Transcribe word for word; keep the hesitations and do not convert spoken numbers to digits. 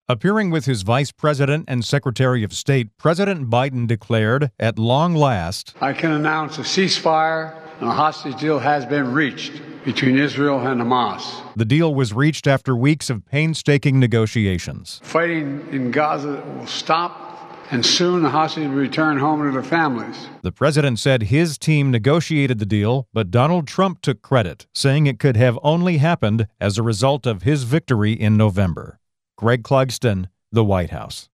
Appearing with his vice president and secretary of state, President Biden declared, at long last, I can announce a ceasefire and a hostage deal has been reached between Israel and Hamas. The deal was reached after weeks of painstaking negotiations. Fighting in Gaza will stop, and soon the hostages will return home to their families. The president said his team negotiated the deal, but Donald Trump took credit, saying it could have only happened as a result of his victory in November. Greg Clugston, The White House.